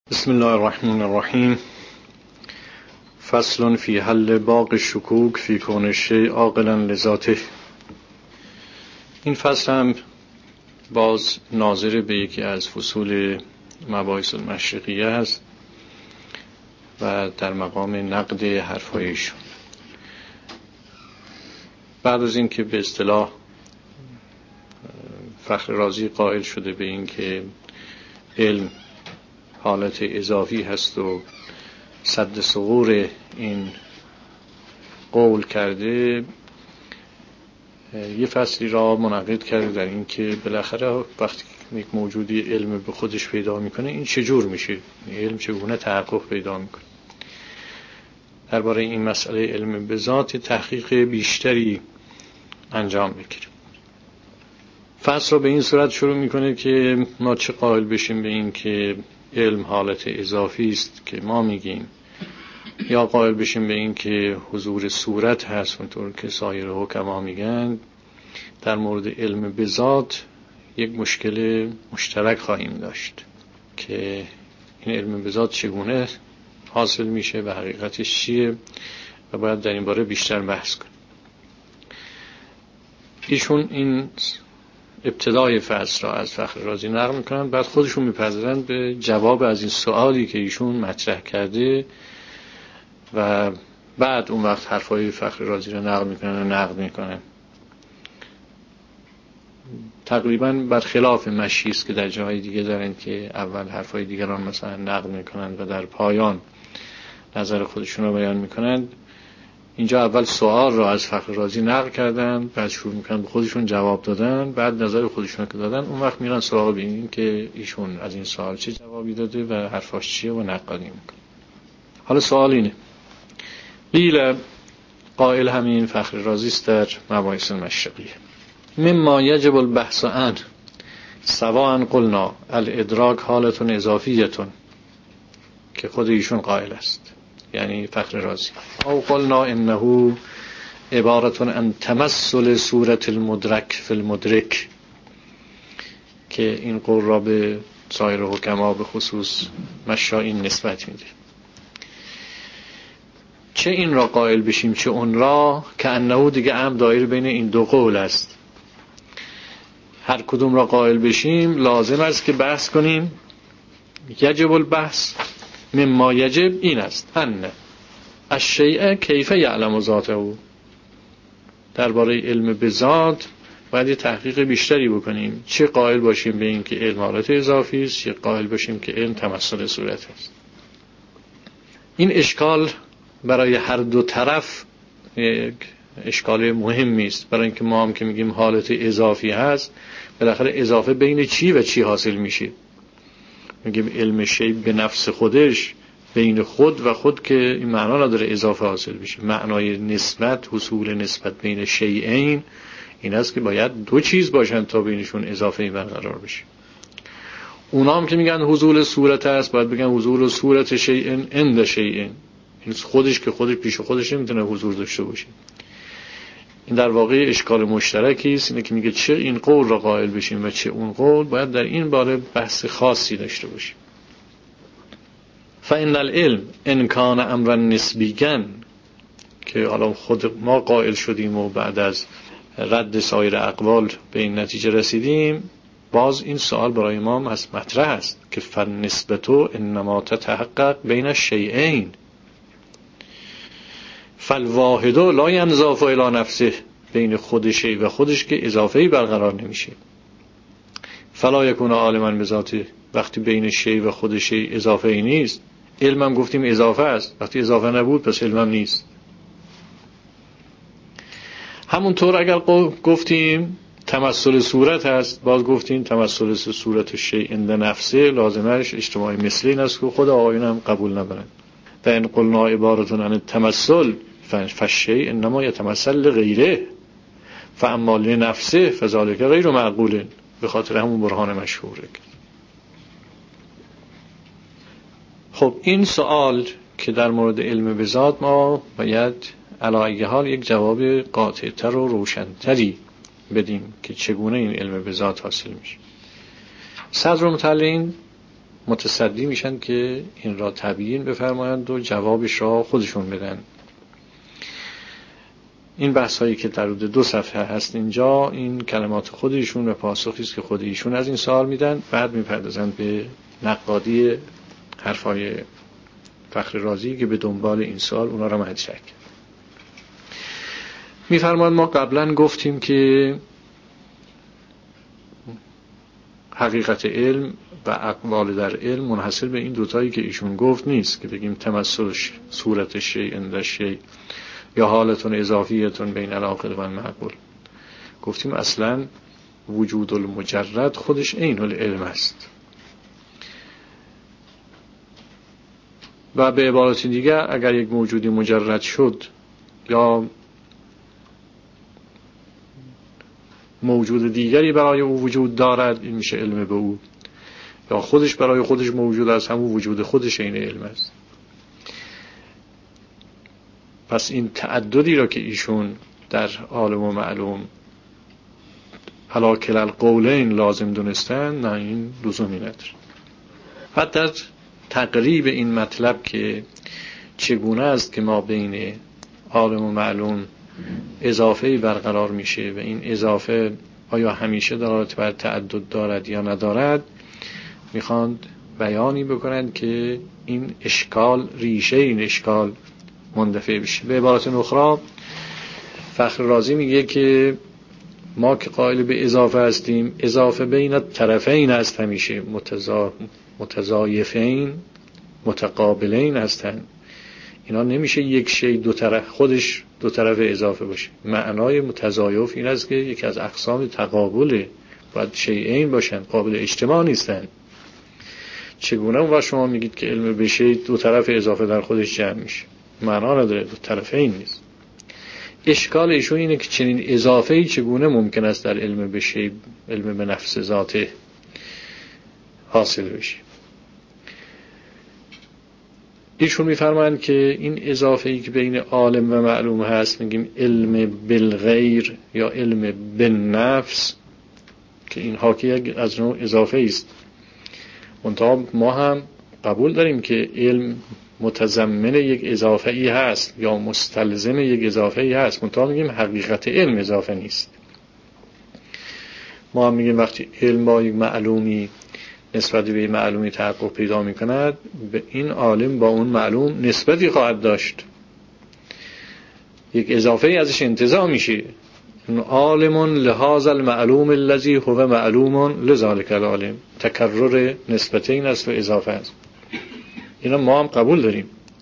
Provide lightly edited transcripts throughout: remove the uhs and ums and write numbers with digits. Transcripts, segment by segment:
بسم الله الرحمن الرحیم. فصل فی حل باغ الشکوک فی کون الشیء عاقلا لذاته. این فصل هم باز ناظر به یکی از فصول مباحث المشرقیه است و در مقام نقد حرفایشون. بعد از این که به اصطلاح فخر رازی قائل شده به این که علم حالت اضافی هست و سد ثغور این قول کرده، یه فصلی را منعقد کرده در این که بالاخره وقتی یک موجودی علم به خودش پیدا میکنه این چجور میشه، علم چگونه تحقق پیدا میکنه. درباره این مسئله علم به ذات تحقیق بیشتری انجام بگیریم. فصل را به این صورت شروع میکنه که ما چه قائل بشیم به این که علم حالت اضافی است که ما میگیم، یا قائل بشیم به این که حضور صورت هست اونطور که سایر حکما میگن. در مورد علم به ذات یک مشکل مشترک خواهیم داشت که این علم به ذات چگونه حاصل میشه و حقیقتش چیه و باید در این باره بیشتر بحث کنیم. ایشون این ابتدای فصل را از فخر رازی نقل میکنن، بعد خودشون میپردازن به جواب از این سوالی که ایشون مطرح کرده و بعد اون وقت حرفای فخر رازی را نقل میکنن و نقد میکنن. تقریبا برخلاف مشی است که در جاهای دیگه دارن که اول حرفای دیگران مثلا نقد میکنن و در پایان نظر خودشون رو بیان میکنن. اینجا اول سوال را از فخر رازی نقل کردن، بعد شروع میکنن به خودشون جواب دادن، بعد نظر خودشون که دادن اون وقت میرن سوال ببینن که ایشون از این سوال چه جوابی داده و حرفاش چیه و نقدی میکنه. حالا سوال اینه، قیل قائل همین فخر رازی است در مباحث المشرقیه، مما یجب البحث عنه سواء قلنا الادراک حالت اضافیه، که خود ایشون قائل است یعنی فخر رازی، او قلنا انه عبارت عن تمثل صورت المدرک فی المدرک، که این قول را به سایر حکما به خصوص مشایین نسبت میده. چه این را قائل بشیم چه اون را، که انه دیگه هم دایر بین این دو قول است. هر کدوم را قائل بشیم لازم است که بحث کنیم. یجب البحث مما یجب این است ان الشیء کیف یعلم ذاته، درباره علم به ذات باید تحقیق بیشتری بکنیم. چه قائل باشیم به این که علم حالت اضافی است، چه قائل باشیم که علم تمثل صورت است. این اشکال برای هر دو طرف یک اشکال مهمی است، برای اینکه ما هم که میگیم حالت اضافی هست، بالاخره اضافه بین چی و چی حاصل میشه. میگیم علم شیء به نفس خودش، بین خود و خود که این معنا نداره اضافه حاصل بشه. معنای نسبت، حصول نسبت بین شیئین این است که باید دو چیز باشن تا بینشون اضافه برقرار بشه. اونا هم که میگن حصول صورت است، باید بگن حصول صورت شیئین عند شیئین. این خودش که خودش پیش خودش نمیتونه حضور داشته باشه. این در واقع اشکال مشترکی است، اینه که میگه چه این قول را قائل بشیم و چه اون قول، باید در این باره بحث خاصی داشته باشیم. فإن العلم ان کان امرا نسبیا، که حالا خود ما قائل شدیم و بعد از رد سایر اقوال به این نتیجه رسیدیم، باز این سوال برای ما مطرح است که فالنسبة انما تتحقق بین الشیئین، فالواحد لا ينضاف الی نفسه، بین خود شیء و خودش که اضافه‌ای برقرار نمیشه. فلا یکون عالما بذاته، وقتی بین شیء و خود شیء اضافه‌ای نیست. علمم گفتیم اضافه است، وقتی اضافه نبود پس علمم نیست. همونطور اگر گفتیم تمثل صورت هست، باز گفتیم تمثل صورت شیء عند نفسه لازمش اجتماع مثلی است که خود آقایون هم قبول ندارن. و ان قلنا عبارت عن التمثل فالشیء انما یتمثل لغیره فاما لنفسه فذلک غیر معقول، به خاطر همون برهان مشهوره. خب این سوال که در مورد علم به ذات ما باید علی ای حال یک جواب قاطع‌تر و روشن‌تری بدیم که چگونه این علم به ذات حاصل میشه. صدر مطلعین متصدی میشن که این را تبیین بفرمایند و جوابش را خودشون بدن. این بحث هایی که در حدود 2 صفحه هست اینجا، این کلمات خود ایشون و پاسخی است که خود ایشون از این سوال میدن. بعد میپردازند به نقادی حرفای فخر رازی که به دنبال این سوال اونا را مدرک. میفرماند ما قبلا گفتیم که حقیقت علم و اقوال در علم منحصر به این دوتایی که ایشون گفت نیست که بگیم تمثل صورت شیء عند شیء یا حالتون اضافیتون بین العاقل و المعقول. گفتیم اصلا وجود المجرد خودش عین العلم است. و به عبارت دیگر اگر یک موجودی مجرد شد یا موجود دیگری برای او وجود دارد، این میشه علم به او، یا خودش برای خودش موجود است، همون وجود خودش این علم است. پس این تعددی را که ایشون در عالم و معلوم علی کلا القولین لازم دونستن، نه این لزومی نداره. حتی در تقریب این مطلب که چگونه است که ما بین عالم و معلوم اضافه‌ای برقرار میشه و این اضافه آیا همیشه دلالت بر تعدد دارد یا ندارد، میخواند بیانی بکنند که این اشکال، ریشه این اشکال مندفع بشه. به عبارت اخرى فخر رازی میگه که ما که قائل به اضافه هستیم، اضافه بین طرفین است، همیشه متضایفین متقابلین هستند. اینا نمیشه یک شی دو طرف خودش دو طرف اضافه باشه. معنای متضایف این است که یکی از اقسام تقابل باید شیئین باشن، قابل اجتماع نیستن. چگونه اون شما میگید که علم به شی دو طرف اضافه در خودش جمع میشه؟ معنا نداره، دو طرفین نیست. اشکال ایشون اینه که چنین اضافه‌ای چگونه ممکن است در علم به شی، علم به نفس ذاته حاصل بشه. ایشون میفرمایند که این اضافه‌ای که بین عالم و معلوم هست، میگیم علم بالغیر یا علم بالنفس، که این حاکی از نوع اضافه است. منتها ما هم قبول داریم که علم متضمن یک اضافه ای هست یا مستلزم یک اضافه ای هست، منتها میگیم حقیقت علم اضافه نیست. ما هم میگیم وقتی علم با یک معلومی نسبت به معلومی تحقق پیدا میکند، به این عالم با اون معلوم نسبتی خواهد داشت، یک اضافه ای ازش انتزاع میشه. عالم لهذا المعلوم الذي هو معلوم لذلك العالم، تکرر نسبتین است و اضافه است. اینا ما هم قبول داریم.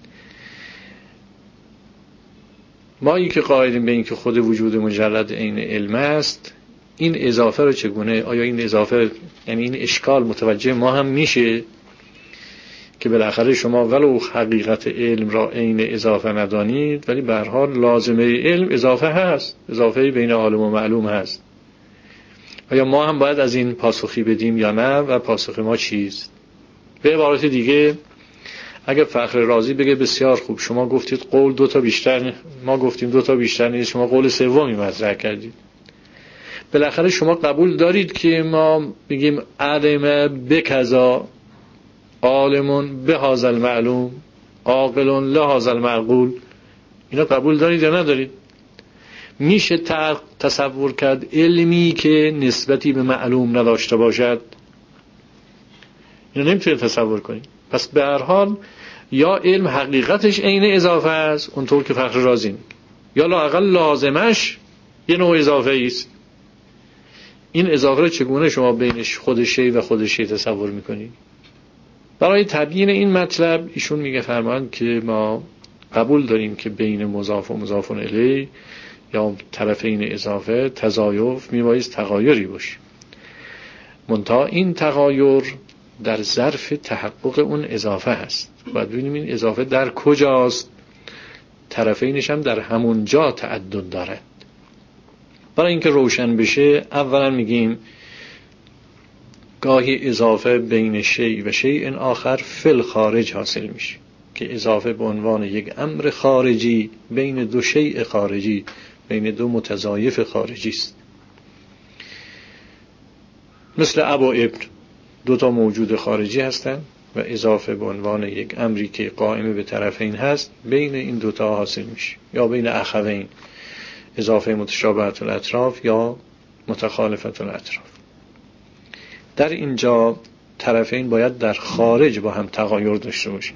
ما این که قائلیم به این که خود وجود مجرد عین علم است، این اضافه رو چگونه، آیا این اضافه یعنی این اشکال متوجه ما هم میشه که بالاخره شما ولو حقیقت علم را عین اضافه ندانید، ولی به هر حال لازمه علم اضافه هست، اضافه بین عالم و معلوم هست. آیا ما هم باید از این پاسخی بدیم یا نه و پاسخ ما چیست؟ به عبارت دیگه اگر فخر رازی بگه بسیار خوب، شما گفتید قول 2 تا بیشتر، ما گفتیم 2 تا بیشتر نیست، شما قول سومی مطرح کردید، بالاخره شما قبول دارید که ما بگیم علم بکذا، عالم بهذا المعلوم، عاقل لهذا المعقول، اینا قبول دارید یا ندارید؟ میشه تصور کرد علمی که نسبتی به معلوم نداشته باشد؟ اینا نمیتونید تصور کنید. پس به هر حال یا علم حقیقتش عین اضافه است اونطور که فخر رازی میگه، یا لااقل لازمش یه نوع اضافه است. این اضافه رو چگونه شما بینش خود شی و خود شی تصور میکنید؟ برای تبیین این مطلب ایشون میگه فرمان که ما قبول داریم که بین مضاف و مضاف الیه یا طرفین اضافه تضایف میبایست تغایری باشه، منتها این تغایر در ظرف تحقق اون اضافه هست. باید ببینیم این اضافه در کجاست، طرفینش هم در همون جا تعدد دارد. برای اینکه روشن بشه اولا میگیم گاهی اضافه بین شیء و شیء آخر فی الخارج حاصل میشه، که اضافه به عنوان یک امر خارجی بین 2 شیء خارجی، بین 2 متضایف خارجی است. مثل اب و ابن 2 تا موجود خارجی هستند، و اضافه به عنوان یک امری که قائم به طرفین هست بین این دوتا حاصل میشه، یا بین اخوین، اضافه متشابهت الاطراف یا متخالفت الاطراف. در اینجا طرفین باید در خارج با هم تغایر داشته باشن.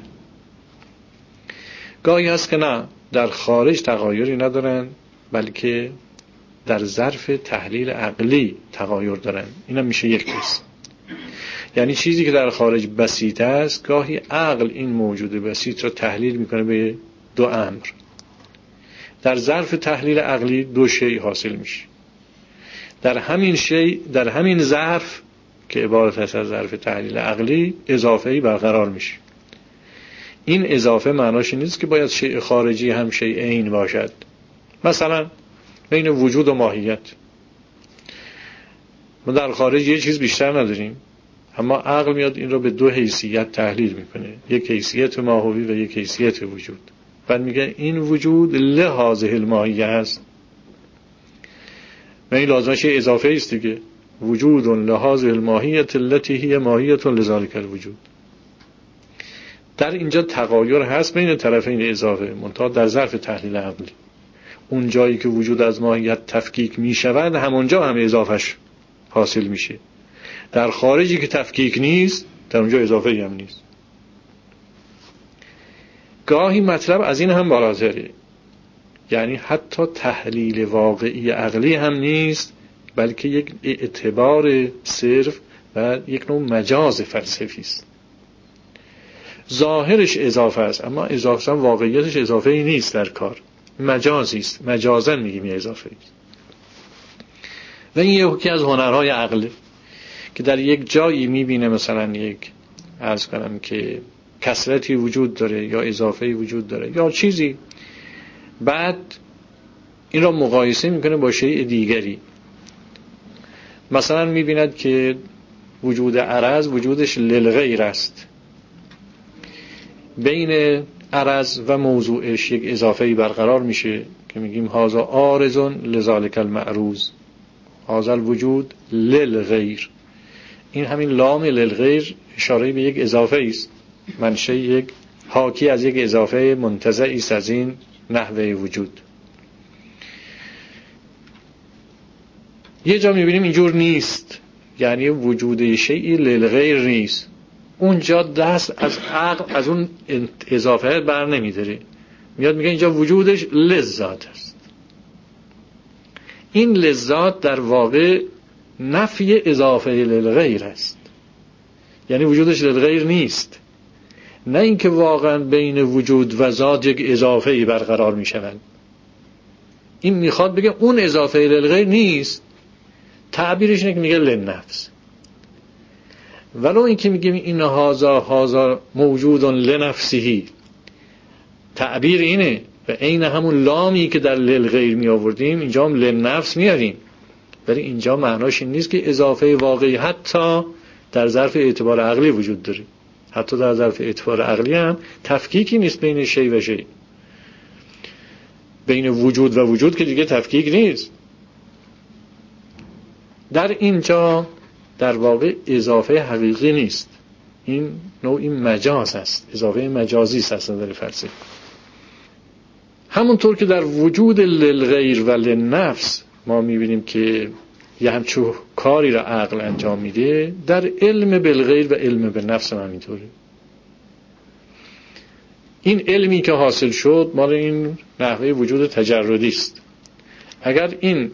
گاهی هست که نه، در خارج تغایری ندارن، بلکه در ظرف تحلیل عقلی تغایر دارن. اینم میشه یک قسم. یعنی چیزی که در خارج بسیط است، گاهی عقل این موجود بسیط را تحلیل میکنه به دو امر. در ظرف تحلیل عقلی دو شیء حاصل میشه. در همین ظرف که عبارت است از ظرف تحلیل عقلی، اضافه‌ای برقرار میشه. این اضافه معناش نیست که باید شیء خارجی هم شیء عین باشد. مثلا بین وجود و ماهیت، ما در خارج یه چیز بیشتر نداریم، اما عقل میاد این رو به دو حیثیت تحلیل میکنه، یک حیثیت ماهوی و یک حیثیت وجود. بعد میگه این وجود لهذه الماهیه است، و این لازمش اضافه است دیگه. وجود لهذه الماهیه التي هي ماهیه لذلك الوجود. در اینجا تغایر هست بین طرفین اضافه، منتها در ظرف تحلیل عقلی. اون جایی که وجود از ماهیت تفکیک می شود، همونجا هم اضافهش حاصل میشه. در خارجی که تفکیک نیست، در اونجا اضافه هم نیست. گاهی مطلب از این هم بالاتره، یعنی حتی تحلیل واقعی عقلی هم نیست، بلکه یک اعتبار صرف و یک نوع مجاز فلسفی است. ظاهرش اضافه است، اما اضافه واقعیتش اضافه ای نیست، در کار مجازی است. مجازا میگیم یه اضافه است. و این یکی از هنرهای عقله که در یک جایی میبینه مثلا یک عرض کنم که کسرتی وجود داره یا اضافه‌ای وجود داره یا چیزی، بعد این را مقایسه میکنه با شیء دیگری. مثلا میبیند که وجود عرض وجودش للغیر است، بین عرض و موضوعش یک اضافه‌ای برقرار میشه که میگیم هذا عارض لذلک المعروض، هذا الوجود للغیر. این همین لام للغیر اشاره به یک اضافه است، منشأ یک حاکی از یک اضافه منتزعی است از این نحوه وجود. یه جا میبینیم اینجور نیست، یعنی وجود شیئی للغیر نیست. اونجا دست از عقل از اون اضافه بر نمیداره، میاد میگه اینجا وجودش لذات است. این لذات در واقع نفی اضافه للغیر است، یعنی وجودش للغیر نیست. نه اینکه واقعا بین وجود و ذات یک اضافه‌ای برقرار میشوند. این میخواد بگه اون اضافه للغیر نیست، تعبیرش اینه که میگه للنفس. ولو اینکه میگیم این هازا موجود لنفسه، تعبیر اینه و عین همون لامی که در للغیر می آوردیم اینجا هم للنفس میاریم، ولی اینجا معناش این نیست که اضافه واقعی حتی در ظرف اعتبار عقلی وجود داره. حتی در ظرف اعتبار عقلی هم تفکیکی نیست بین شی و شی. بین وجود و وجود که دیگه تفکیک نیست. در اینجا در واقع اضافه حقیقی نیست، این نوعی مجاز است، اضافه مجازی است از نظر فلسفی. همونطور که در وجود للغیر و للنفس ما میبینیم که یه همچون کاری را عقل انجام میده، در علم بالغیر و علم بالنفس هم همینطوره. این علمی که حاصل شد مال این نحوه وجود تجردی است. اگر این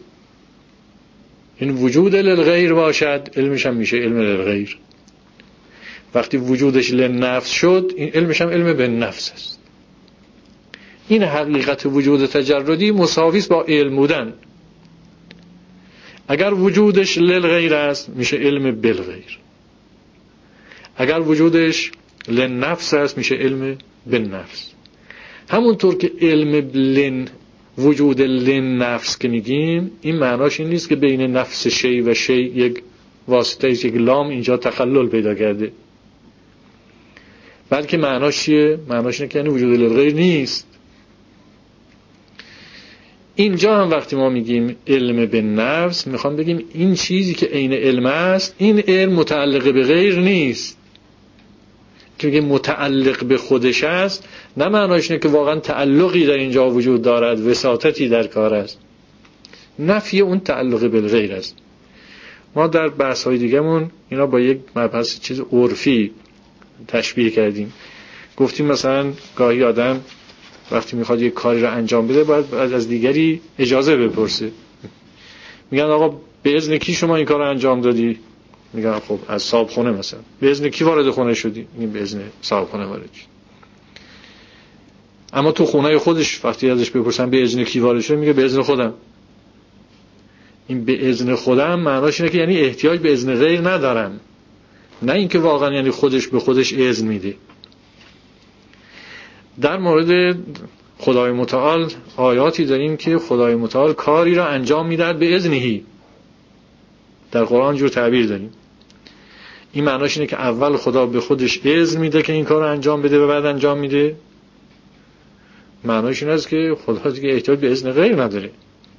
وجود للغیر باشد، علمش هم میشه علم للغیر. وقتی وجودش للنفس شد، این علمش هم علم بالنفس است. این حقیقت وجود تجردی مساوی است با علم بودن. اگر وجودش للغیر است میشه علم بالغیر، اگر وجودش للنفس است میشه علم بالنفس. همونطور که علم وجود للنفس که میگیم، این معناش این نیست که بین نفس شی و شی یک واسطه است، یک لام اینجا تخلل پیدا کرده، بلکه معناش چیه؟ معناش اینه که یعنی وجود للغیر نیست. اینجا هم وقتی ما میگیم علم بالنفس، میخوام بگیم این چیزی که عین علم است، این علم متعلق به غیر نیست. که میگه متعلق به خودش است، نه معناش اینه که واقعا تعلقی در اینجا وجود دارد، وساطتی در کار است. نفی اون تعلق بالغیر است. ما در بحث‌های دیگه‌مون اینا با یک مبحث چیز عرفی تشبیه کردیم. گفتیم مثلا گاهی آدم وقتی میخواد یک کاری رو انجام بده باید از دیگری اجازه بپرسه. میگن آقا به اذن کی شما این کار رو انجام دادی؟ میگن خب از صاحبخونه مثلا. به اذن کی وارد خونه شدی؟ میگن به اذن صاحبخونه وارد شدی. اما تو خونه خودش وقتی ازش بپرسن به اذن کی وارد شدی، میگه به اذن خودم. این به اذن خودم معناش اینه که یعنی احتیاج به اذن غیر ندارم، نه اینکه واقعا یعنی خودش به خودش اذن میده. در مورد خدای متعال آیاتی داریم که خدای متعال کاری را انجام میدهد به اذنهی. در قرآن جور تعبیر داریم. این معناش اینه که اول خدا به خودش اذن میده که این کار را انجام بده و بعد انجام میده. معناش این است که خدا دیگه احتیاج به اذن غیر نداره.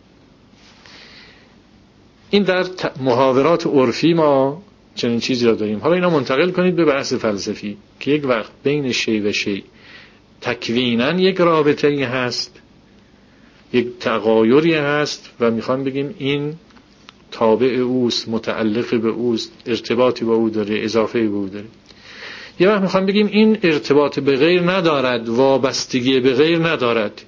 این در محاورات عرفی ما چنین چیزی را داریم. حالا اینا منتقل کنید به بحث فلسفی که یک وقت بین شی و شی تکویناً یک رابطه‌ای هست، یک تغایری هست و میخوام بگیم این تابع اوست، متعلق به اوست، ارتباطی با او داره، اضافه‌ای به او داره. یه وقت میخوام بگیم این ارتباط به غیر ندارد، وابستگی به غیر ندارد.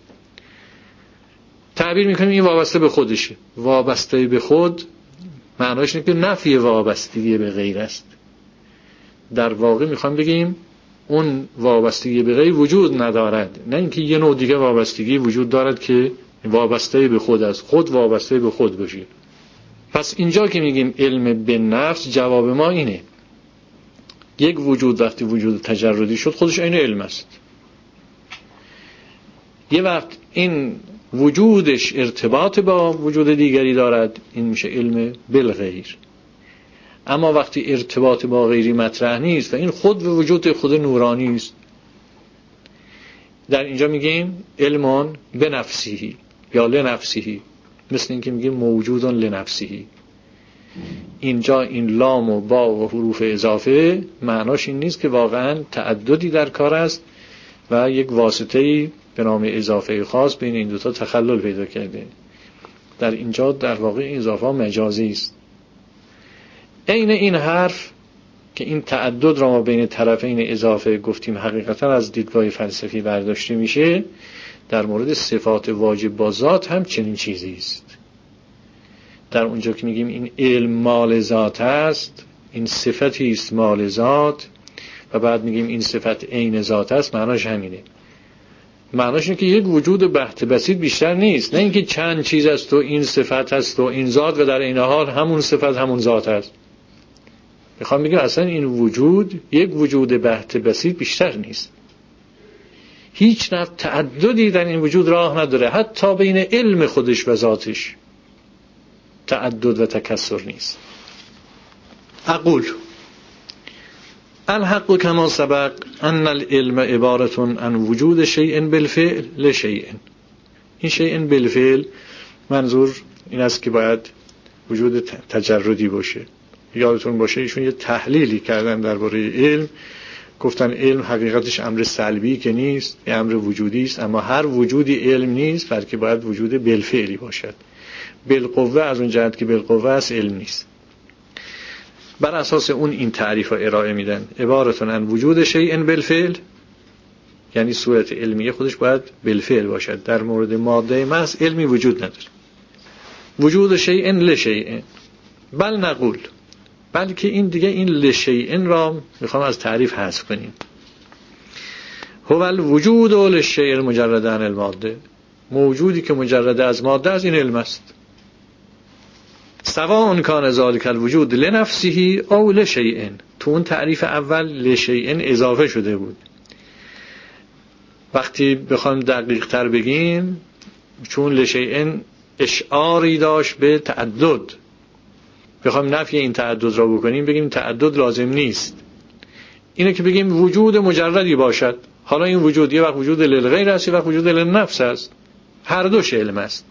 تعبیر میکنیم این وابسته به خودشه. وابسته به خود معناش اینه که نفی وابستگی به غیر است. در واقع میخوام بگیم اون وابستگی به غیر وجود ندارد، نه اینکه یه نوع دیگه وابستگی وجود دارد که وابسته به خود است، خود وابسته به خود باشه. پس اینجا که میگیم علم به نفس، جواب ما اینه. یک وجود وقتی وجود تجردی شد خودش عین علم است. یه وقت این وجودش ارتباط با وجود دیگری دارد، این میشه علم بالغیر. اما وقتی ارتباط با غیری مطرح نیست و این خود به وجود خود نورانی است، در اینجا میگیم علمان به نفسیهی یا لنفسیهی، مثل اینکه میگیم موجودان لنفسیهی. اینجا این لام و با و حروف اضافه معناش این نیست که واقعا تعددی در کار است و یک واسطه‌ای به نام اضافه خاص بین این دوتا تخلل پیدا کرده. در اینجا در واقع این اضافه مجازی است. عین این حرف که این تعدد را ما بین طرفین اضافه گفتیم حقیقتا از دیدگاه فلسفی برداشته میشه، در مورد صفات واجب با ذات هم چنین چیزی است. در اونجا که میگیم این علم مال ذات است، این صفتی است مال ذات، و بعد میگیم این صفت عین ذات است، معناش همینه. معناش اینه که یک وجود بحت بسیط بیشتر نیست، نه اینکه چند چیز است و این صفت است و این ذات و در این حال همون صفت همون ذات است. میخوام بگم اصلا این وجود یک وجود بحت بسیط بیشتر نیست. هیچ نوع تعددی در این وجود راه نداره، حتی بین علم خودش و ذاتش تعدد و تکثر نیست. اقول الحق کما سبق ان العلم عبارة عن وجود شیء بالفعل لشیء. این شیء بالفعل منظور این است که باید وجود تجردی باشه. یادتون باشه ایشون یه تحلیلی کردن درباره علم، گفتن علم حقیقتش امر سلبی که نیست، امر وجودی است، اما هر وجودی علم نیست، بلکه باید وجود بالفعلی باشد. بالقوه از اون جهت که بالقوه است علم نیست. بر اساس اون این تعریف رو ارائه میدن. عبارتون عن وجود شیء بالفعل، یعنی صورت علمیه خودش باید بالفعل باشد. در مورد ماده محض علمی وجود نداره. وجود شیء لشیء. بل نقول، بلکه این دیگه این لشیء را میخوام از تعریف حذف کنیم. هو الوجود للشیء المجرد عن الماده. موجودی که مجرد از ماده از این علم است. سواء کان ذلک الوجود لنفسه او لشیء. تو اون تعریف اول لشیء اضافه شده بود. وقتی بخوایم دقیق تر بگیم، چون لشیء اشعاری داشت به تعدد، بخوایم نفی این تعدد را بکنیم بگیم تعدد لازم نیست. اینه که بگیم وجود مجردی باشد. حالا این وجود یه وقت وجود للغیر است، یه وقت وجود للنفس است. هر دوش علم است.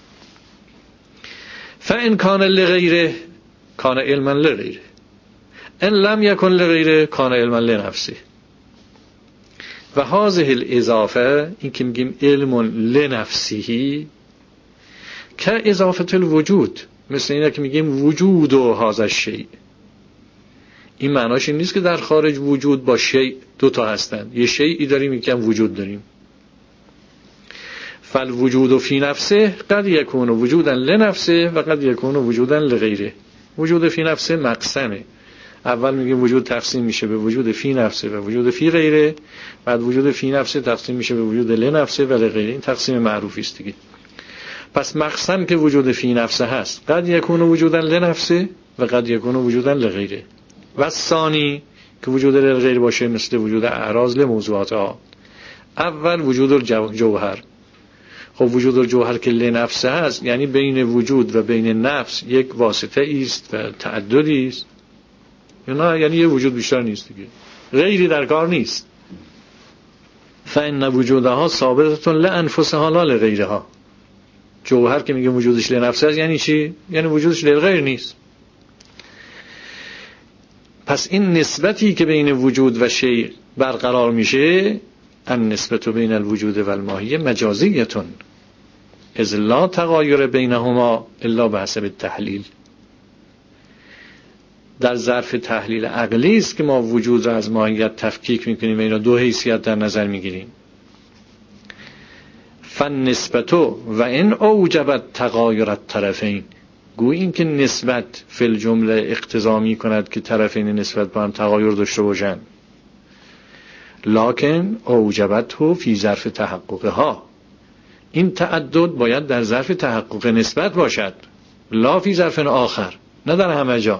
فان کان لغیره کان علما لغیره. ان لم یکن لغیره کان علما لنفسه. و هذه الاضافه، این که میگیم علم لنفسه، که اضافه الوجود، مثل اینه که میگیم وجود و هذا الشیء. این معناش این نیست که در خارج وجود با شیء دوتا هستند. یه شیئی داریم، میگیم وجود داریم. فالوجود فی نفسه قد یکون وجودا لنفسه و قد یکون وجودا لغیره. وجود فی نفسه مقسمه. اول میگیم وجود تقسیم میشه به وجود فی نفسه و وجود فی غیره، بعد وجود فی نفسه تقسیم میشه به وجود لنفسه و لغیره. این تقسیم معروفی است دیگه. پس مقسم که وجود فی نفسه هست، قد یکون وجودا لنفسه و قد یکون وجودا لغیره. و ثانی که وجود لغیره باشه، مثل وجود اعراض لموضوعات ها. اول وجود الجوهر. خب وجود الجوهر که لنفسه هست، یعنی بین وجود و بین نفس یک واسطه است و تعددی است. یعنی یه وجود بیشتر نیست دیگه، غیری در کار نیست. فإن وجودها ثابتة لأنفسها لا لغیرها. جوهر که میگه وجودش لنفسه است، یعنی چی؟ یعنی وجودش لغیر نیست. پس این نسبتی که بین وجود و شیء برقرار میشه، ان نسبت بین الوجود و الماهیه مجازیتون، اذ لا تغایر بینهما الا بحسب التحلیل. در ظرف تحلیل عقلی است که ما وجود را از ماهیت تفکیک میکنیم و اینا دو حیثیت در نظر میگیریم. فالنسبت و ان اوجبت تغایر الطرفین، گویی این که نسبت فی الجمله اقتضا میکند که طرفین نسبت با هم تغایر داشته باشند، لکن اوجبته فی ظرف تحققها. این تعدد باید در ظرف تحقق نسبت باشد، لا فی ظرف آخر، نه در همه جا.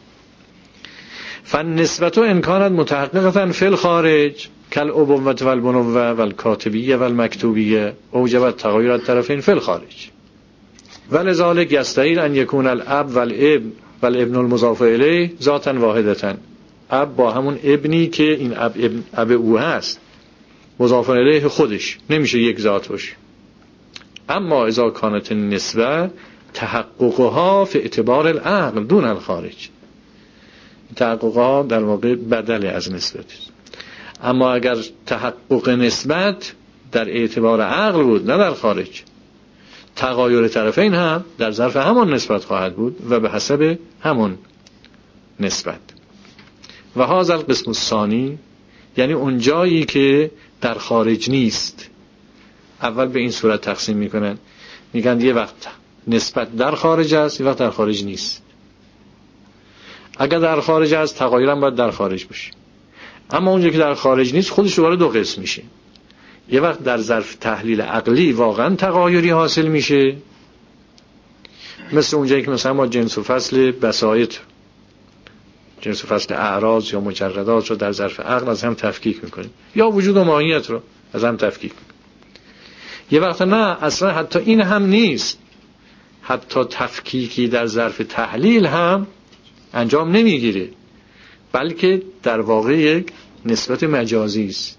فالنسبت ان کانت متحققه فی الخارج کالابوة والبنوة والکاتبیه والمکتوبیه اوجبت تغایر الطرفین فی الخارج. ولذلك یستحیل ان یکون الاب والابن المضاف الیه ذاتا واحدة. اب با همون ابنی که این اب او هست، مضاف الیه خودش نمیشه یک ذات باشه. اما اذا کانت النسبه تحققها فی اعتبار العقل دون الخارج، تحققها در واقع بدل از نسبت است. اما اگر تحقق نسبت در اعتبار عقل بود نه در خارج، تغایر طرفین هم در ظرف همان نسبت خواهد بود و به حسب همان نسبت. و هذا القسم الثانی، یعنی اون جایی که در خارج نیست. اول به این صورت تقسیم میکنن، میگن یه وقت نسبت در خارج است، یه وقت در خارج نیست. اگر در خارج است تغایرم باید در خارج باشه. اما اونجا که در خارج نیست خودش دوباره دو قسم میشه. یه وقت در ظرف تحلیل عقلی واقعا تغایری حاصل میشه، مثل اونجایی که مثلا ما جنس و فصل بسایط، جنس و فصل اعراض یا مجردات رو در ظرف عقل از هم تفکیک میکنیم، یا وجود و ماهیت رو از هم تفکیک میکنیم. یه وقت نه، اصلا حتی این هم نیست، حتی تفکیکی در ظرف تحلیل هم انجام نمیگیره، بلکه در واقع یک نسبت مجازی است.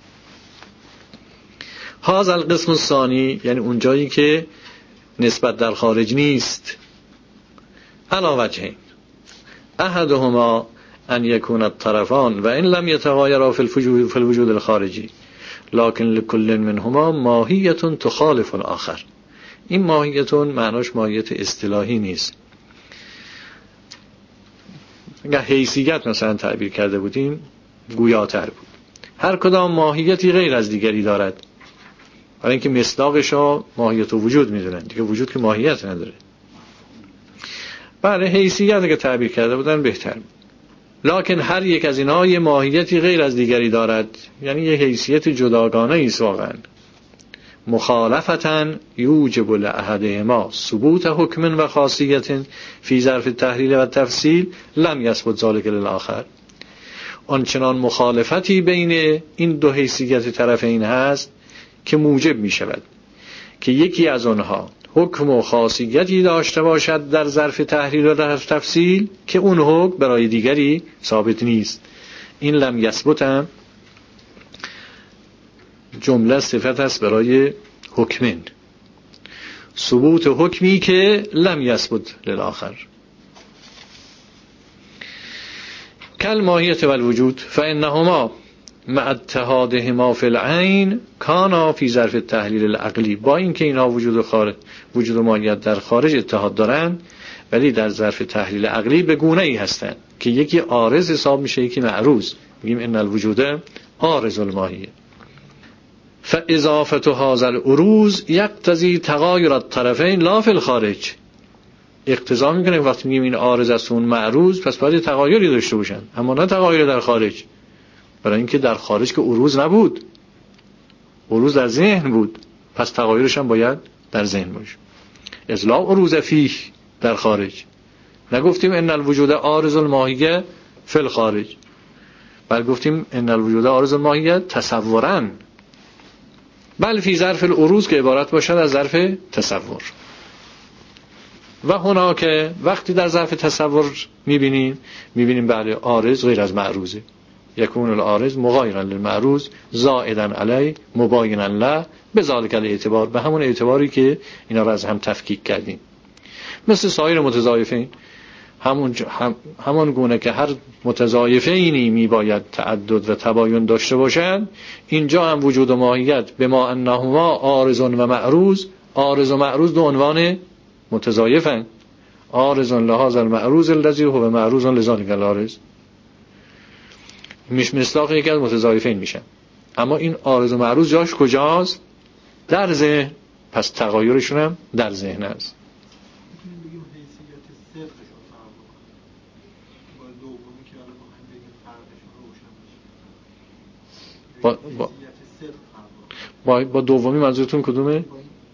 هذا القسم الثانی، یعنی اون جایی که نسبت در خارج نیست، علی وجهین: احدهما ان یکون الطرفان و ان لم یتغایرا فی الوجود الخارجی لكن لكل منهما ماهیت تخالف الاخر. این ماهیتون معناش ماهیت اصطلاحی نیست. اگر حیثیت مثلا تعبیر کرده بودیم گویاتر بود. هر کدام ماهیتی غیر از دیگری دارد، برای اینکه مصداقش ها ماهیت و وجود میدونن دیگه، وجود که ماهیت نداره. بله، حیثیت که تعبیر کرده بودن بهتر بود. لکن هر یک از اینها یه ماهیتی غیر از دیگری دارد، یعنی یه حیثیت جداگانه ایست واقعا. مخالفتاً یوجب لأحدهما ثبوت حکم و خاصیت فی ظرف تحلیل و تفصیل لم یثبت ذلک للآخر. آنچنان مخالفتی بین این دو حیثیت طرفین هست که موجب می شود که یکی از آنها حکم و خاصیتی داشته باشد در ظرف تحلیل و تفصیل که اون حکم برای دیگری ثابت نیست. این لم یثبت هم جمله صفت است برای حکمین، ثبوت حکمی که لم یثبت للآخر. کل ماهیت و الوجود فانهما مع اتحادهما فی العین کانا فی ظرف التحلیل العقلی. با اینکه اینا وجود و ماهیت در خارج اتحاد دارن، ولی در ظرف تحلیل عقلی به گونه ای هستن که یکی عارض حساب میشه، یکی معروض. میگیم ان الوجود عارض الماهیه. فاضافه هذا العروض یقتضی تغایر الطرفین لا فی الخارج. اقتضا میکنه وقتی میگیم این عارض است اون معروض، پس باید تغایری داشته باشن، اما نه تغایر در خارج. برای اینکه در خارج که عروض نبود، عروض در ذهن بود، پس تغایرش هم باید در ذهن باشه. اذ لا عروض فیه در خارج. نگفتیم ان الوجود عارض الماهیه فی الخارج، بل گفتیم ان الوجود عارض الماهیه تصورا، بل فی ظرف العروض که عبارت باشد از ظرف تصور. و هنا که وقتی در ظرف تصور میبینیم بله عارض غیر از معروضه، یکون العارض مغایرا للمعروض زائدا علی مباینا له بذلک الاعتبار، به همون اعتباری که اینا رو از هم تفکیک کردیم. مثل سایر متضایفین، همون گونه که هر متضایفینی میباید تعدد و تباین داشته باشند، اینجا هم وجود و ماهیت به ما انهما عارض و معروض، عارض و معروض دو عنوان متضایفن. عارض لهذا المعروض الذی هو معروض لذلک العارض، مصداق یکی از متضایفین میشن. اما این عارض و معروض جاش کجاست؟ در ذهن، پس تغایرشون هم در ذهن است. با دومی منظورتون کدومه؟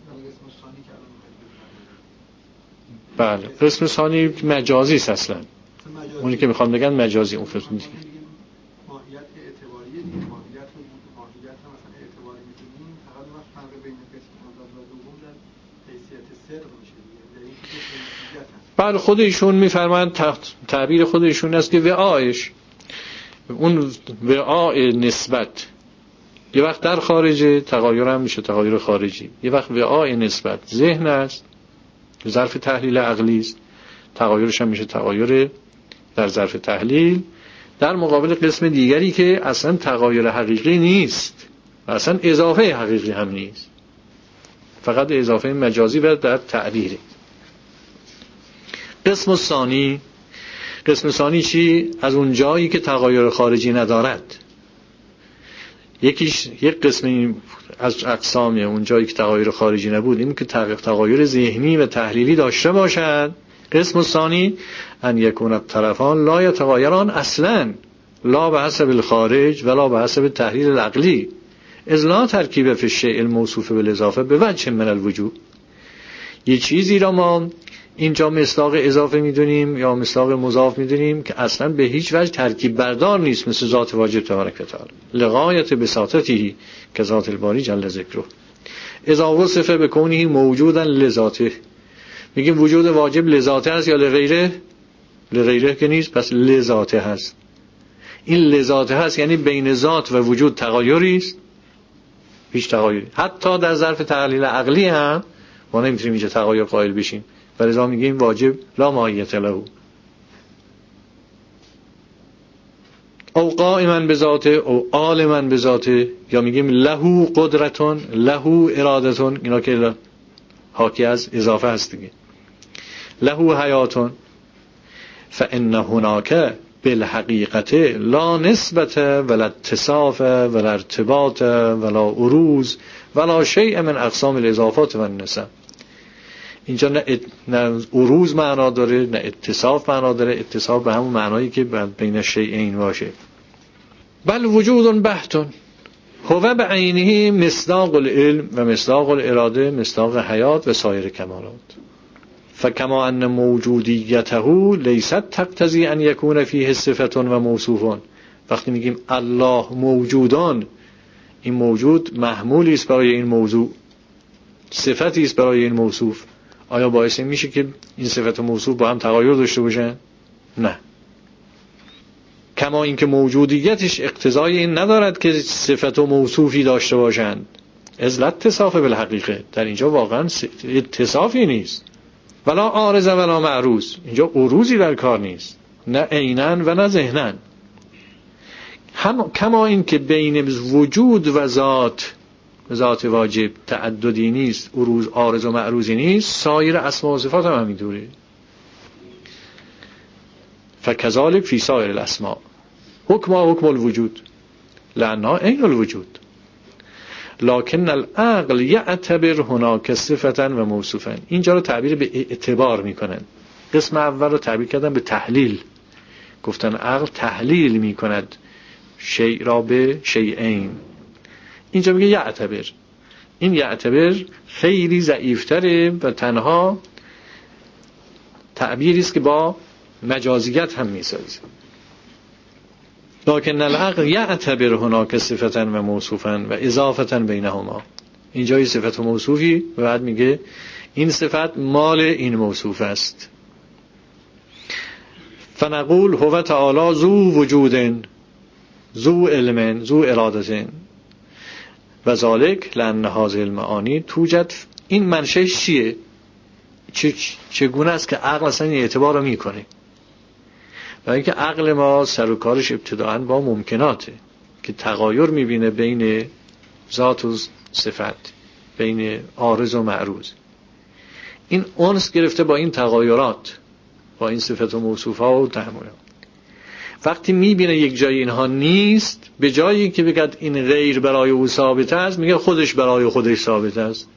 بله، قسم ثانی مجازی است اصلا. اونی که میخوام بگن مجازی، اون قسم نیست. ماهیت اعتباری دیگه، ماهیت هم مثلا اعتباری می‌دونیم، فقط وقت فرق بین قسم اول و دوم در حیثیت صدق میشه دیگه. بله، خود ایشون میفرمایند، تعبیر خود ایشون است که وعایش، اون وعای نسبت یه وقت در خارجه، تغایر هم میشه تغایر خارجی. یه وقت وعای نسبت ذهن است، ظرف تحلیل عقلی است، تغایرش هم میشه تغایر در ظرف تحلیل، در مقابل قسم دیگری که اصلا تغایر حقیقی نیست و اصلا اضافه حقیقی هم نیست، فقط اضافه مجازی و در تعبیره. قسم ثانی چی؟ از اون جایی که تغایر خارجی ندارد. یک قسم از اقسام اون جایی که تغایر خارجی نبود، این که تغایر ذهنی و تحلیلی داشته باشد. قسم ثانی ان یکون الطرفان لا یتغایران اصلا، لا به حسب الخارج ولا به حسب التحلیل العقلی، اذ لا ترکیب فی الشیء الموصوف بالاضافه بوجه من الوجود. یه چیزی را ما اینجا مصداق اضافه میدونیم یا مصداق مضاف میدونیم که اصلا به هیچ وجه ترکیب بردار نیست، مثل ذات واجب تبارک و تعالی لغایت بساطته که ذات الباری جل ذکره. اذا وصف بکونه موجودا لذاته، میگیم وجود واجب لذاته هست یا لغیره؟ لغیره که نیست، پس لذاته هست. این لذاته هست یعنی بین ذات و وجود تغایری است؟ هیچ تغایری. حتی در ظرف تحلیل عقلی هم ما نمیتونیم اینجا تغایر قائل بشیم، ولذا میگیم واجب لا ماهیت له. او قائما بذاته او عالما بذاته، یا میگیم له قدرتون له ارادتون، اینا که حاکی از اضافه هست دیگه. له حیاتون فان هناك بالحقیقت لا نسبت ولا اتصاف ولا ارتباط ولا عروض ولا شیء من اقسام الاضافات و النسب. اینجا نه عروض معنا داره، نه اتصاف معنا داره. اتصاف به همون معنایی که بین شیئین باشه. بل وجود بحتون هو بعینه مصداق العلم و مصداق الاراده، مصداق حیات و سایر کمالات. فکما ان موجودیته لیست تقتضی ان یکون فیه صفت و موصوف. وقتی میگیم الله موجودان، این موجود محمولی است برای این موضوع، صفتی است برای این موصوف. آیا باعث میشه که این صفت و موصوف با هم تغایر داشته باشن؟ نه. کما اینکه موجودیتش اقتضای این ندارد که صفت و موصوفی داشته باشند. از لا اتصاف بالحقیقه، در اینجا واقعا اتصافی نیست. ولا عارض ولا معروض، اینجا عروضی در کار نیست، نه عینن و نه ذهنن. کما این که بین وجود و ذات واجب تعددی نیست، عارض و معروضی نیست، سایر اسما و صفات هم همینطوره. فکذالک فی سایر الاسماء حکم الوجود لانها عین الوجود لکن العقل یعتبر هناک صفتا و موصوفا. اینجا رو تعبیر به اعتبار میکنن. قسم اول رو تعبیر کردن به تحلیل، گفتن عقل تحلیل میکند شیء را به شیئین. اینجا میگه یعتبر. این یعتبر خیلی ضعیفتره و تنها تعبیری است که با مجازیت هم میسازه. لکن العقل یعتبر هناک صفتا و موصوفا و اضافتا بینهما. اینجا صفت و موصوفی و بعد میگه این صفت مال این موصوف است. فنقول هو تعالی ذو وجود ذو علم ذو اراده و ذالک لان هذه المعانی توجد. این منشأش چیه؟ چگونه است که عقل اصلا این اعتبار رو میکنه؟ و اینکه عقل ما سر و کارش ابتداعاً با ممکناته که تغایر میبینه بین ذات و صفت، بین عارض و معروض. این انس گرفته با این تغایرات، با این صفت و موصوفها و تعاملات. وقتی میبینه یک جای اینها نیست، به جایی که بگد این غیر برای او ثابت است، میگه خودش برای خودش ثابت است.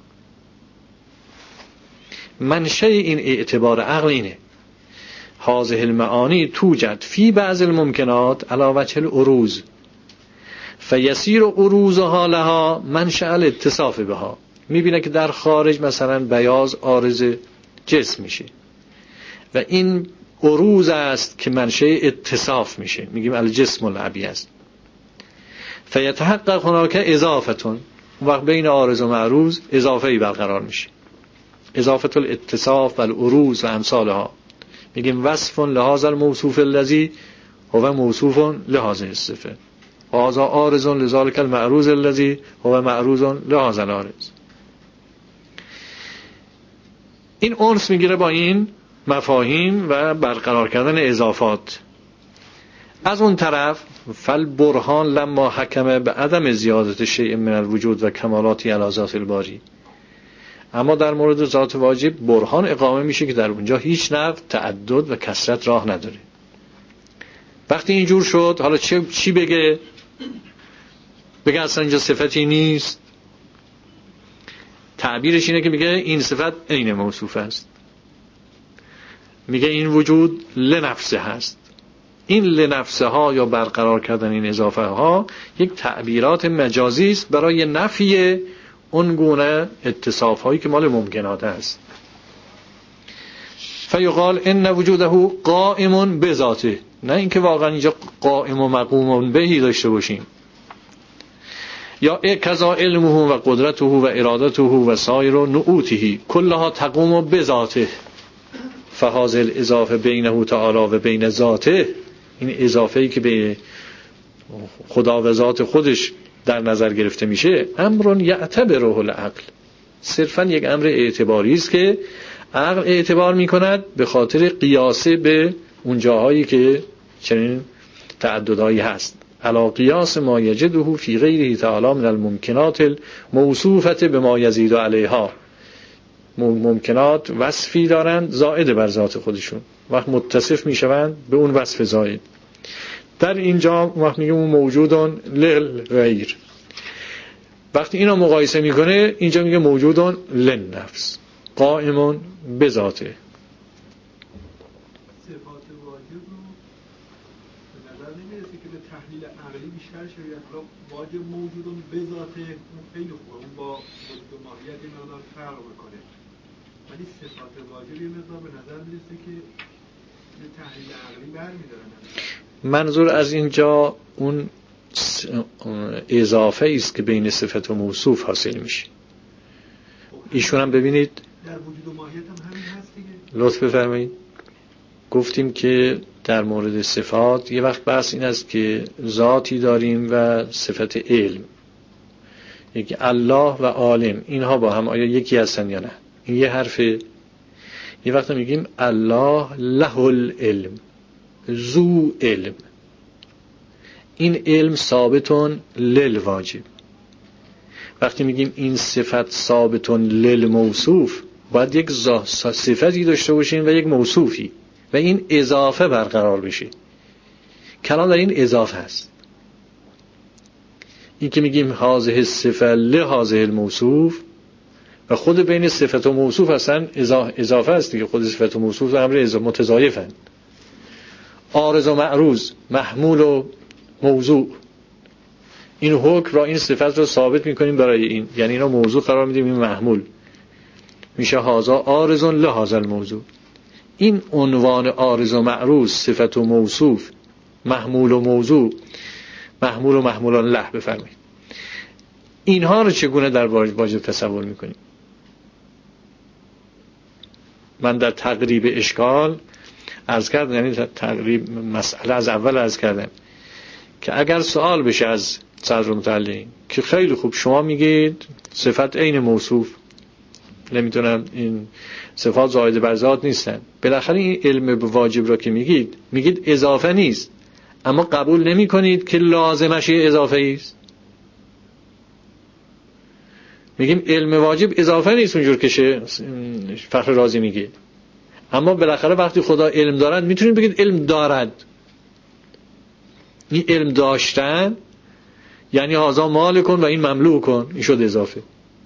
منشأ این اعتبار عقل اینه. هذه المعانی توجد فی بعض الممکنات علی وجه العروض فیسیر عروضها لها منشأ الاتصاف بها. میبینه که در خارج مثلا بیاض عارض جسم میشه و این عروض است که منشأ اتصاف میشه، میگیم الجسم الابیض. فیتحقق هناک اضافتون، وقت بین عارض و معروض اضافه‌ای برقرار میشه، اضافه الاتصاف و العروض و امثالها. میگیم وصف لهذا الموصوف الذی هو موصوف لهذه الصفه هذا عارض لذلك المعروض الذی هو معروض لهذا العارض. این انس میگیره با این مفاهیم و برقرار کردن اضافات. از اون طرف فالبرهان لما حکم به عدم زیادت شیء من الوجود و کمالاتی علی ذات الباری. اما در مورد ذات واجب برهان اقامه میشه که در اونجا هیچ نوع تعدد و کثرت راه نداره. وقتی اینجور شد حالا چی بگه بگه اصلا اینجا صفتی نیست؟ تعبیرش اینه که میگه این صفت عین موصوف است، میگه این وجود لنفسه هست. این لنفسه ها یا برقرار کردن این اضافه ها یک تعبیرات مجازی است برای نفی اون گونه اتصاف هایی که مال ممکنات است. فیقال ان وجوده قائم بذاته، نه اینکه واقعا اینجا قائم و مقوم بهی داشته باشیم. یا کذا علمه و قدرته و ارادته و سایر نعوته کلها تقوم بذاته فهذا الاضافه بینه تعالی و بین ذاته. این اضافه‌ای که به خدا و ذات خودش در نظر گرفته میشه امر یعتبره العقل، صرفا یک امر اعتباری است که عقل اعتبار میکند به خاطر قیاس به اون جاهایی که چنین تعددهایی هست، علی قیاس ما یجده فی غیره تعالی من الممکنات الموصوفه بما یزید علیها. ممکنات وصفی دارند زائد بر ذات خودشون، وقت متصف میشوند به اون وصف زائد. در اینجا وقت میگه اون موجودون للغیر، وقتی اینا مقایسه میکنه اینجا میگه موجودون للنفس قائمون بذاته. صفات واجب رو به نظر نمیرسه که به تحلیل عقلی بیشتر شاید واجب موجودون بذاته اون خیلی خوبه، اون با وجود و ماهیت این مقدار فرق میکنه، ولی صفات واجب یه مقدار به نظر میرسه که به تحلیل عقلی برمیدارن. منظور از اینجا اون اضافه است که بین صفت و موصوف حاصل میشه. ایشون هم ببینید در وجود و ماهیت هم همین هست دیگه. لطف بفرمایید. گفتیم که در مورد صفات یه وقت بحث این است که ذاتی داریم و صفت علم، یکی الله و عالم، اینها با هم آیا یکی هستن یا نه؟ این یه حرفه. یه وقت میگیم الله له العلم ذو علم، این علم ثابتون للواجب. وقتی میگیم این صفت ثابتون للموصوف، باید یک صفتی داشته باشیم و یک موصوفی و این اضافه برقرار بشه. کلام در این اضافه است. این که میگیم هذه الصفه لهذه الموصوف و خود بین صفت و موصوف اصلا اضافه است دیگه. خود صفت و موصوف امر متضایفن. عارض و معروض، محمول و موضوع، این حکم را این صفت رو ثابت میکنیم برای این، یعنی اینا موضوع قرار میدیم، این محمول میشه هذا عارض لهذا الموضوع. این عنوان عارض و معروض، صفت و موصوف، محمول و موضوع، محمول و محمولان له بفرمایید، اینها رو چگونه در واجب تصور میکنیم؟ من در تقریب اشکال عرض کردم، یعنی تقریب مسئله از اول عرض کردم که اگر سوال بشه از صدر متعلم که خیلی خوب شما میگید صفت عین موصوف، نمیتونم این صفات زائد بر ذات نیستن، بالاخره این علم واجب را که میگید اضافه نیست، اما قبول نمی کنید که لازمش اضافه است. میگیم علم واجب اضافه نیست اونجور که فخر رازی میگه، اما بالاخره وقتی خدا علم دارد میتونید بگید علم دارد. این علم داشتن یعنی هذا مال کن و این مملوک کن، این شد اضافه.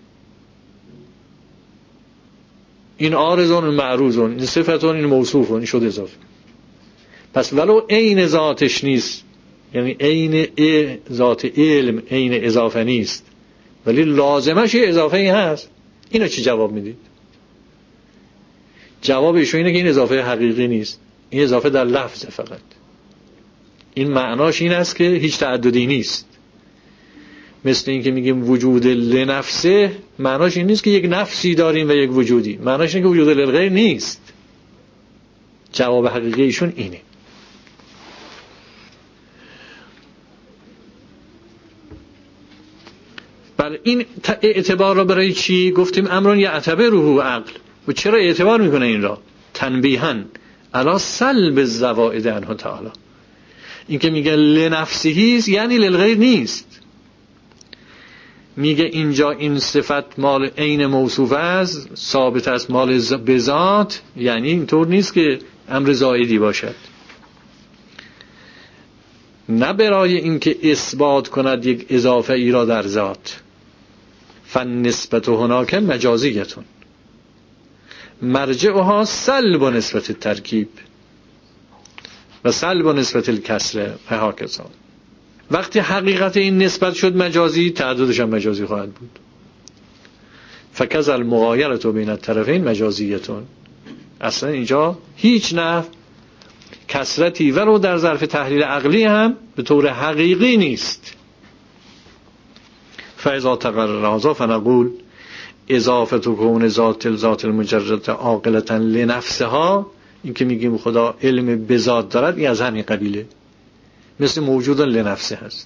این عارضون، این معروضون، این صفتون، این موصوفون، این شد اضافه. پس ولو عین ذاتش نیست، یعنی عین ذات علم عین اضافه نیست، ولی لازمش اضافه ای هست، اینو چی جواب میدید؟ جواب ایشون اینه که این اضافه حقیقی نیست، این اضافه در لفظ فقط. این معناش این است که هیچ تعددی نیست. مثل این که میگیم وجود لنفسه، معناش این نیست که یک نفسی داریم و یک وجودی، معناش اینه که وجود للغیر نیست. جواب حقیقی ایشون اینه. بله، این اعتبار را برای چی گفتیم؟ امرون یعتبره عقل. و چرا اعتبار میکنه این را؟ تنبیهاً علی سلب الزوائد عنه تعالی. این که میگه لنفسهی یعنی للغیر نیست. میگه اینجا این صفت مال عین موصوف است، ثابت است مال بذات، یعنی اینطور نیست که امر زائدی باشد. نه برای اینکه اثبات کند یک اضافه ای را در ذات. فالنسبت هناک مجازیتون مرجعها سلب نسبت الترکیب و سلب نسبت الکسره و هکذا. وقتی حقیقت این نسبت شد مجازی، تعددش هم مجازی خواهد بود. فکذا المغایرة بین الطرفین مجازیتون. اصلا اینجا هیچ نحو کسرتی ولو در ظرف تحلیل عقلی هم به طور حقیقی نیست. فاذا تقرر هذا فنقول اضافه کون ذات المجرد عاقلة لنفسها. این که میگیم خدا علم به ذات دارد، این از همین قبیله، مثل موجود لنفسه هست.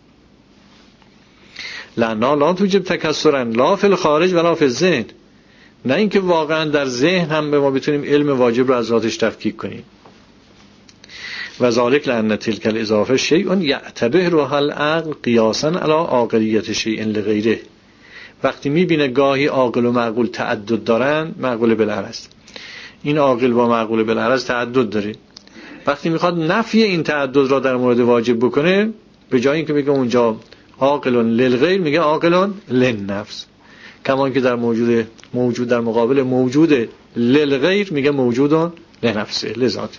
لنا لا توجب تکسرا لا فی الخارج ولا فی الذهن. نه اینکه واقعا در ذهن هم به ما بتونیم علم واجب رو از ذاتش تفکیک کنیم. و ذالک لان تلک الاضافه شیء یعتبره العقل قیاسا علی عاقلیت شیء لغیره. وقتی میبینه گاهی عاقل و معقول تعدد دارن، معقول بالعرض، این عاقل با معقول بالعرض تعدد داره، وقتی میخواد نفی این تعدد را در مورد واجب بکنه، به جای اینکه بگه اونجا عاقل للغیر، میگه عاقل للنفس. کما که در موجود در مقابل موجود للغیر میگه موجود لنفسه لذاته.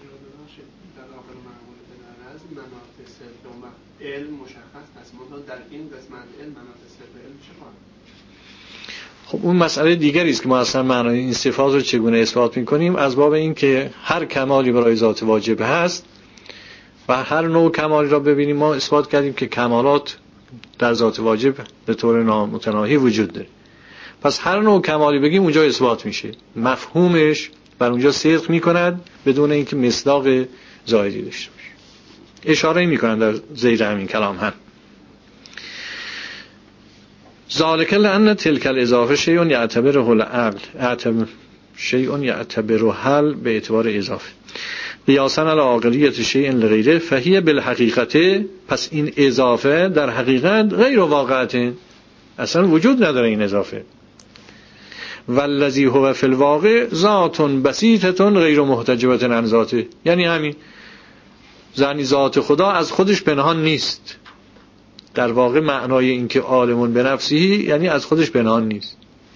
علم مشخص هست، منتها در این قسمت علم مناط صفت علم چه خواهد؟ خب اون مسئله دیگری است که ما اصلا معنای این صفات رو چگونه اثبات می‌کنیم، از باب این که هر کمالی برای ذات واجب هست و هر نوع کمالی را ببینیم. ما اثبات کردیم که کمالات در ذات واجب به طور نامتناهی وجود داره. پس هر نوع کمالی بگیم اونجا اثبات میشه، مفهومش بر اونجا صدق می‌کند بدون اینکه مصداق زائدی داشته باشه. اشاره می‌کنن در زیر همین کلام هم. ذالک لان تلک الاضافه شیء یعتبره العقل، شیء یعتبره حل به اعتبار اضافه. قیاسا علی عاقلیت شیء لغیره فهی بالحقیقت، پس این اضافه در حقیقت غیر واقعه، اصلا وجود نداره این اضافه. والذی هو فی الواقع ذات بسیطه غیر محتجبه عن ذاته، یعنی همین یعنی ذات خدا از خودش پنهان نیست. در واقع معنای این که عالم بنفسه یعنی از خودش پنهان نیست.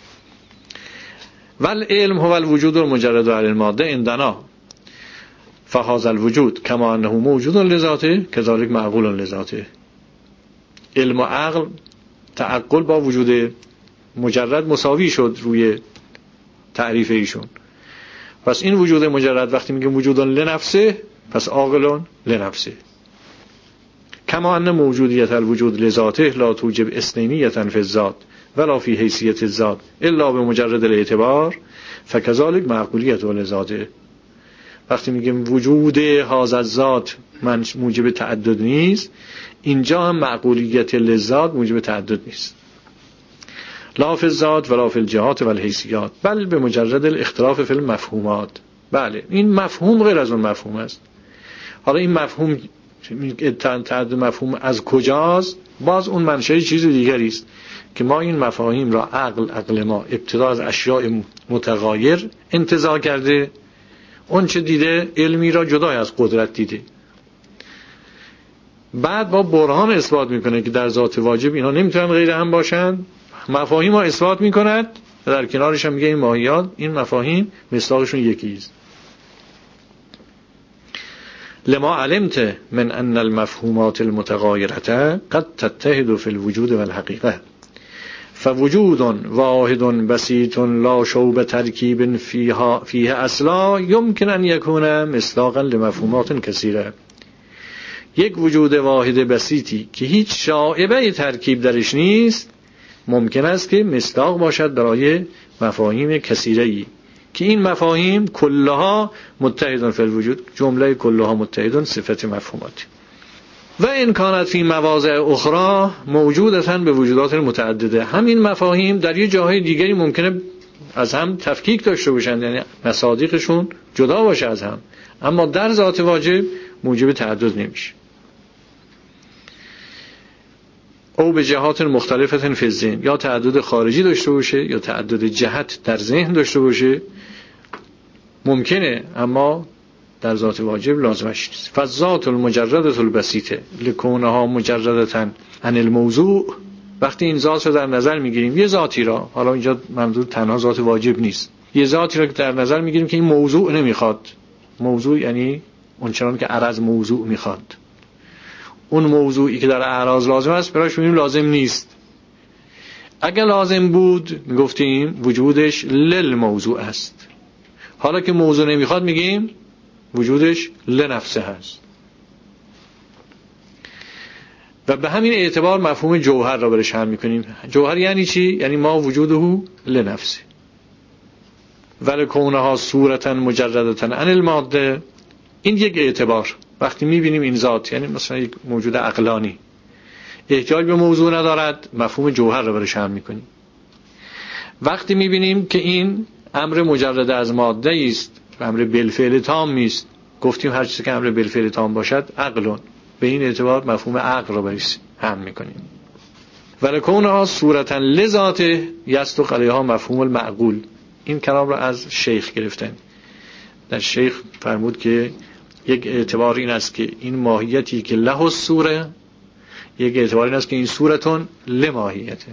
والعلم هو الوجود المجرد عن الماده عندنا فهذا الوجود كما انه موجود لذاته كذلك معقول لذاته. علم و عقل تعقل با وجود مجرد مساوی شد روی تعریف ایشون. پس این وجود مجرد وقتی میگه وجود لنفسه، پس عاقل لنفسه. كما ان موجودیت الوجود لذاته لا توجب اثنینیة فی الذات ولا فی حیثیت الذات الا بمجرد الاعتبار فكذلك معقولیت لذاته. وقتی میگیم وجود هذا الذات موجب تعدد نیست، اینجا هم معقولیت لذات موجب تعدد نیست. لا فی الذات ولا فی الجهات و الحیثیات بل به مجرد الاختلاف فی المفهومات. بله این مفهوم غیر از اون مفهوم است. حالا این مفهوم تعدد مفهوم از کجاست؟ باز اون منشأ چیز دیگری است که ما این مفاهیم را عقل ما ابتدا از اشیاء متغایر انتزاع کرده، اون چه دیده علمی را جدای از قدرت دیده، بعد با برهان اثبات میکنه که در ذات واجب اینا نمیتونن غیر هم باشن، مفاهیم را اثبات میکند و در کنارش هم میگه این ماهیات این مفاهیم مصداقشون یکی است. لما علمت من ان المفهومات المتغايرة قد تتحد في الوجود والحقيقة فوجود واحد بسيط لا شوب تركيب فيه اصلا يمكن ان يكون مصداقا لمفهومات كثيرة. یک وجود واحد بسیطی که هیچ شائبه ترکیب درش نیست ممکن است که مصداق باشد برای مفاهیم کثیره‌ای که این مفاهیم کلها متحدن فی الوجود، جمله کلها متحدن صفت مفهومات و این کانت فی مواضع اخرى موجودتن به وجودات متعدده. همین مفاهیم در یه جاهای دیگری ممکنه از هم تفکیک داشته باشند، یعنی مصادیقشون جدا باشه از هم، اما در ذات واجب موجب تعدد نمیشه. او به جهات مختلفت فی الذهن، یا تعدد خارجی داشته باشه یا تعدد جهت در ذهن داشته باشه ممکنه، اما در ذات واجب لازمش نیست. فالذات المجردة البسیطه لکونها مجردة عن الموضوع، وقتی این ذات رو در نظر میگیریم، یه ذاتی را، حالا اینجا منظور تنها ذات واجب نیست، یه ذاتی را که در نظر میگیریم که این موضوع نمیخواد، موضوع یعنی اونچنان که عرض موضوع میخواد، اون موضوعی که در اعراض لازم است براش میگیم لازم نیست. اگر لازم بود میگفتیم وجودش للموضوع است، حالا که موضوع نمیخواد میگیم وجودش لنفسه هست. و به همین اعتبار مفهوم جوهر را برش هم میکنیم. جوهر یعنی چی؟ یعنی ما وجوده لنفسه ولکونها صورتا مجردتا عن الماده. این یک اعتبار. وقتی میبینیم این ذات یعنی مثلا یک موجود عقلانی احتیاج به موضوع ندارد، مفهوم جوهر را برش هم میکنیم. وقتی میبینیم که این امر مجرد از ماده است، امر بالفعل تام است، گفتیم هر چیزی که امر بالفعل تام باشد عقلون، به این اعتبار مفهوم عقل را برش هم میکنیم. ولکونها صورتا لذاته یصدق علیها مفهوم المعقول. این کلام را از شیخ گرفتن. در شیخ فرمود که یک اعتبار این است که این ماهیتی که له الصوره، یک اعتبار این است که این صورتون لماهیته.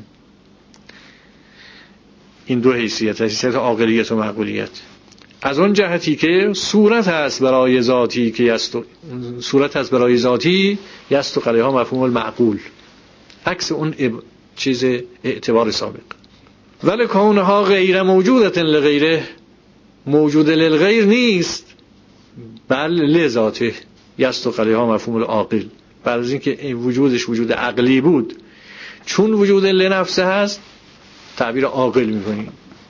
این دو حیثیت، حیثیت عاقلیت و معقولیت. از اون جهتی که صورت هست برای ذاتی که صورت هست برای ذاتی یصدق علیها مفهوم المعقول، عکس اون چیز اعتبار سابق. ولی کونها غیر موجودت لغیره، موجود للغیر نیست، بل لذاته یصدق علیها مفهوم العاقل. بعد از اینکه وجودش وجود عقلی بود، چون وجود لنفسه هست تعبیر عاقل میکنیم.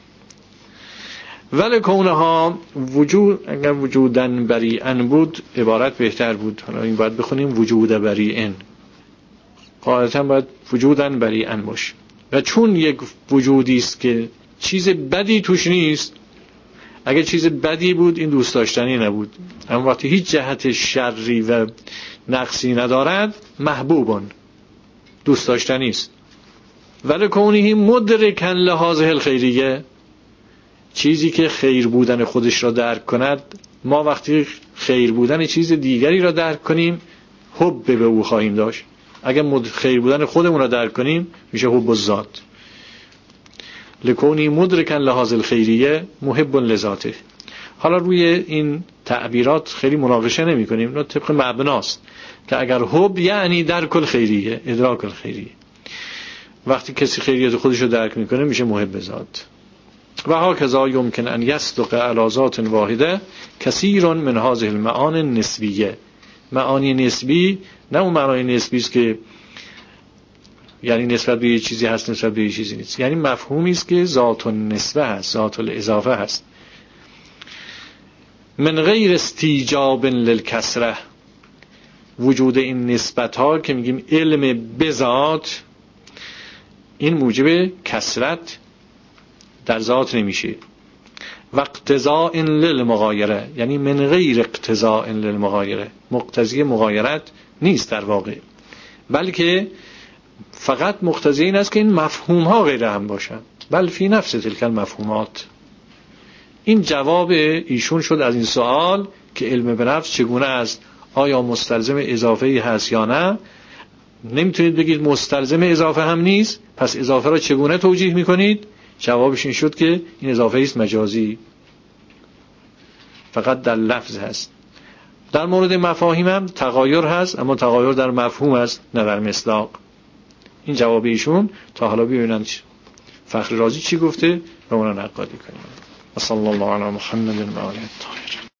ولی کونها وجود، اگر وجودن بریئن بود عبارت بهتر بود، حالا این باید بخونیم وجود بریئن، قاعدتا باید وجودن بریئن باشه. و چون یک وجودی است که چیز بدی توش نیست، اگه چیز بدی بود این دوست داشتنی نبود، اما وقتی هیچ جهت شری و نقصی ندارد محبوبون، دوست داشتنی است. ولی کونه مدرکن لهذه الخیریه، چیزی که خیر بودن خودش را درک کند. ما وقتی خیر بودن چیز دیگری را درک کنیم حب به او خواهیم داشت. اگر خیر بودن خودمون را درک کنیم میشه حب الذات. لکونی مدرکن لهذه الخیریه محب لذاته. حالا روی این تعبیرات خیلی مناقشه نمی کنیم، اینا طبق مبناست که اگر حب یعنی درک الخیریه، ادراک الخیریه، وقتی کسی خیریت خودش رو درک میکنه میشه محب ذات. و هکذا یمکن ان یصدق علی ذات واحده کثیر من هذه المعانی النسبیه. معانی نسبی نه اون معنای نسبی است که یعنی نسبت به یه چیزی هست نسبت به یه چیزی نیست، یعنی مفهومی است که ذات النسبه هست، ذات الاضافه هست. من غیر استیجاب للکسره، وجود این نسبت ها که میگیم علم بذات این موجب کسرت در ذات نمیشه. و اقتضاء للمغایره، یعنی من غیر اقتضاء للمغایره، مقتضی مغایرت نیست در واقع، بلکه فقط مقتضی این است که این مفهوم ها غیر هم باشن. بل فی نفس تلک المفهومات. این جواب ایشون شد از این سوال که علم به نفس چگونه است، آیا مستلزم اضافه هست یا نه. نمیتونید بگید مستلزم اضافه هم نیست، پس اضافه را چگونه توجیه میکنید؟ جوابش این شد که این اضافه است مجازی، فقط در لفظ هست. در مورد مفاهیم هم تغایر هست، اما تغایر در مفهوم است نه در مصداق. این جواب ایشون. تا حالا ببینن فخر رازی چی گفته و اون رو نقادی کنیم. و صلی الله علی محمد و آله الطاهرین.